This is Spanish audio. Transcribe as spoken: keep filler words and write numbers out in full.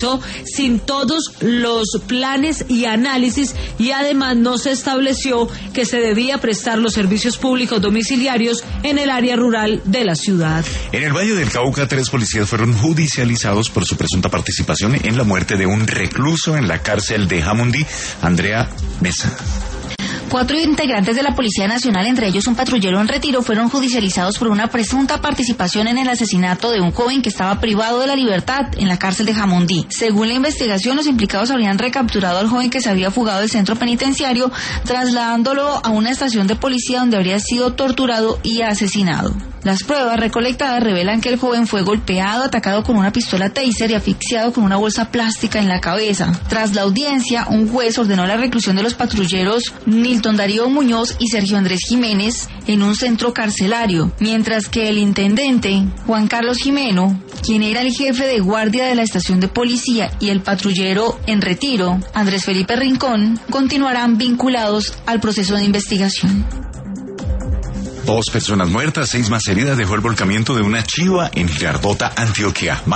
sin todos los planes y análisis, y además no se estableció que se debía prestar los servicios públicos domiciliarios en el área rural de la ciudad. En el Valle del Cauca, tres policías fueron judicializados por su presunta participación en la muerte de un recluso en la cárcel de Jamundí. Andrea Mesa. Cuatro integrantes de la Policía Nacional, entre ellos un patrullero en retiro, fueron judicializados por una presunta participación en el asesinato de un joven que estaba privado de la libertad en la cárcel de Jamundí. Según la investigación, los implicados habrían recapturado al joven que se había fugado del centro penitenciario, trasladándolo a una estación de policía donde habría sido torturado y asesinado. Las pruebas recolectadas revelan que el joven fue golpeado, atacado con una pistola taser y asfixiado con una bolsa plástica en la cabeza. Tras la audiencia, un juez ordenó la reclusión de los patrulleros Nilton Darío Muñoz y Sergio Andrés Jiménez en un centro carcelario, mientras que el intendente Juan Carlos Jimeno, quien era el jefe de guardia de la estación de policía, y el patrullero en retiro, Andrés Felipe Rincón, continuarán vinculados al proceso de investigación. Dos personas muertas, seis más heridas dejó el volcamiento de una chiva en Girardota, Antioquia.